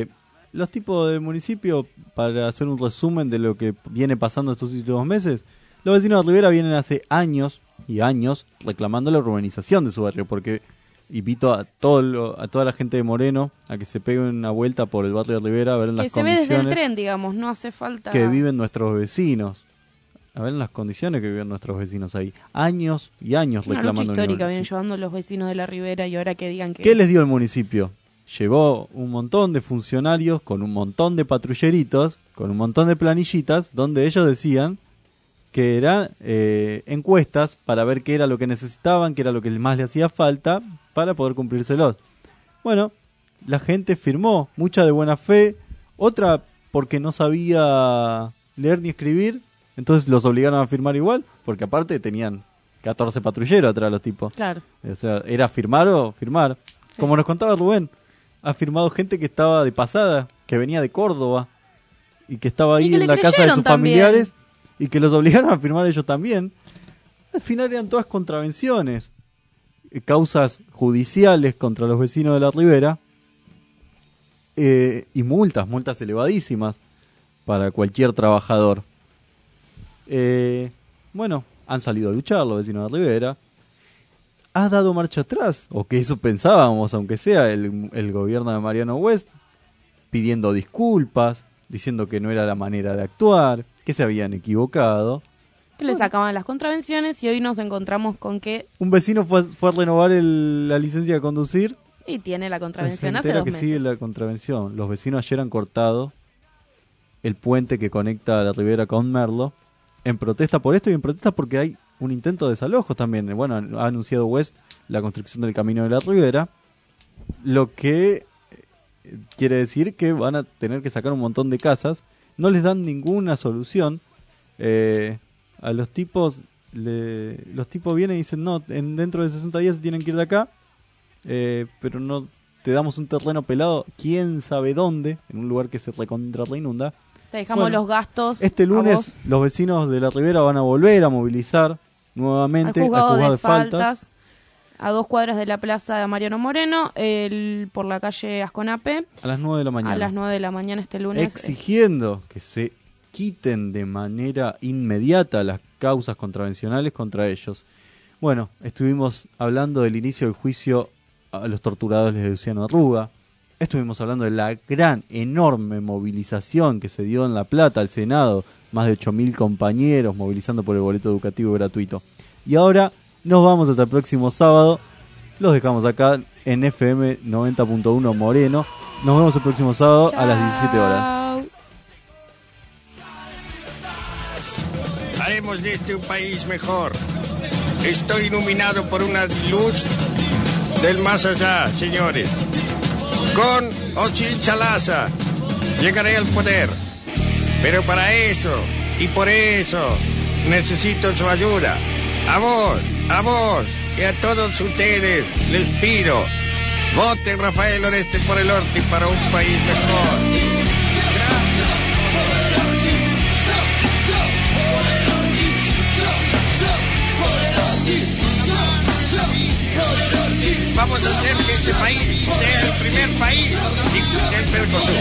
los tipos del municipio, para hacer un resumen de lo que viene pasando estos últimos meses, los vecinos de Rivera vienen hace años y años reclamando la urbanización de su barrio, porque invito a todo lo, a toda la gente de Moreno a que se pegue una vuelta por el barrio de Rivera a ver en las Que se ve condiciones desde el tren, digamos, no hace falta... que viven nuestros vecinos. A ver en las condiciones que viven nuestros vecinos ahí. Años y años Una reclamando. lucha un histórica vienen municipio. llevando los vecinos de la Ribera y ahora que digan que... ¿Qué les dio el municipio? Llevó un montón de funcionarios con un montón de patrulleritos, con un montón de planillitas, donde ellos decían que eran eh, encuestas para ver qué era lo que necesitaban, qué era lo que más les hacía falta para poder cumplírselos. Bueno, la gente firmó, mucha de buena fe, otra porque no sabía leer ni escribir, entonces los obligaron a firmar igual, porque aparte tenían catorce patrulleros atrás los tipos. Claro. O sea, era firmar o firmar. Sí. Como nos contaba Rubén, ha firmado gente que estaba de pasada, que venía de Córdoba y que estaba ahí en la casa de sus también. familiares y que los obligaron a firmar ellos también. Al final eran todas contravenciones, causas judiciales contra los vecinos de la Ribera eh, y multas, multas elevadísimas para cualquier trabajador. Eh, bueno, han salido a luchar los vecinos de Rivera. Ha dado marcha atrás, o que eso pensábamos, aunque sea el, el gobierno de Mariano West, pidiendo disculpas, diciendo que no era la manera de actuar, que se habían equivocado. Que le sacaban las contravenciones y hoy nos encontramos con que... Un vecino fue, fue a renovar el, la licencia de conducir. Y tiene la contravención se hace entera dos que meses. sigue la contravención. Los vecinos ayer han cortado el puente que conecta a la Ribera con Merlo, en protesta por esto y en protesta porque hay un intento de desalojo también. Bueno, ha anunciado West la construcción del camino de la Ribera, lo que quiere decir que van a tener que sacar un montón de casas. No les dan ninguna solución. Eh, a los tipos, le, los tipos vienen y dicen, no, en, dentro de sesenta días tienen que ir de acá, eh, pero no te damos un terreno pelado, quién sabe dónde, en un lugar que se recontra reinunda. Te dejamos Bueno, los gastos. Este lunes los vecinos de la Ribera van a volver a movilizar nuevamente al juzgado, al juzgado de, de faltas. faltas, a dos cuadras de la plaza de Mariano Moreno, el, por la calle Asconape. A las nueve de la mañana. A las nueve de la mañana este lunes. Exigiendo que se quiten de manera inmediata las causas contravencionales contra ellos. Bueno, estuvimos hablando del inicio del juicio a los torturadores de Luciano Arruga. Estuvimos hablando de la gran, enorme movilización que se dio en La Plata al Senado, más de ocho mil compañeros movilizando por el boleto educativo gratuito. Y ahora nos vamos hasta el próximo sábado, los dejamos acá en F M noventa punto uno Moreno. Nos vemos el próximo sábado Chao. A las diecisiete horas. Haremos de este un país mejor. Estoy iluminado por una luz del más allá, señores. Con o sin Chalaza llegaré al poder, pero para eso y por eso necesito su ayuda. A vos, a vos y a todos ustedes les pido, voten Rafael Oreste por el Orti para un país mejor. Vamos a hacer que este país sea el primer país del Mercosur.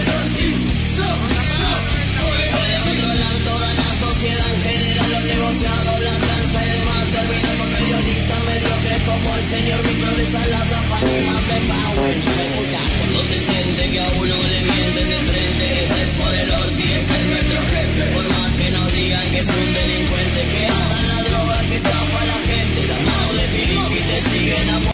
Controlar toda la sociedad en general, los negociados, la tranza y demás. Terminar con periodistas mediocres como el señor Víctor de Salazar, Fanny Pepa, Cuando se siente que a uno le miente